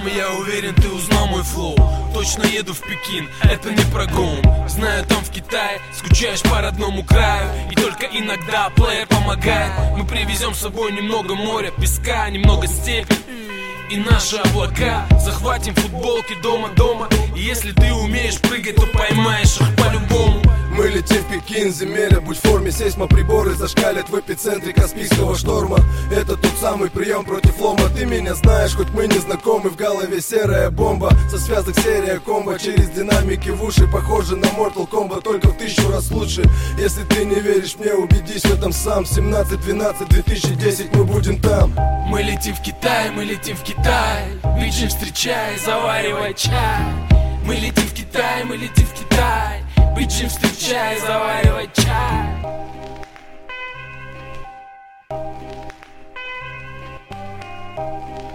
потом, я уверен, ты узнал мой флоу. Точно еду в Пекин, это не прогон. Знаю, там в Китае скучаешь по родному краю, и только иногда плеер помогает. Мы привезем с собой немного моря, песка, немного степи и наши облака. Захватим футболки дома. И если ты умеешь прыгать, то поймаешь их по-любому. Мы летим в Пекин, земля, будь в форме. Сейсмоприборы зашкалят в эпицентре Каспийского шторма. Это тот самый прием против лома. Ты меня знаешь, хоть мы не знакомы. В голове серая бомба, со связок серия комбо. Через динамики в уши, похоже на Mortal Kombat, только в 1000 раз лучше. Если ты не веришь мне, убедись в этом сам. 17-12-2010 мы будем там. Мы летим в Китай, мы летим в Китай. Биджи встречай, заваривай чай. Мы летим в Китай, мы летим в Китай. Биджи встречай, заваривай чай.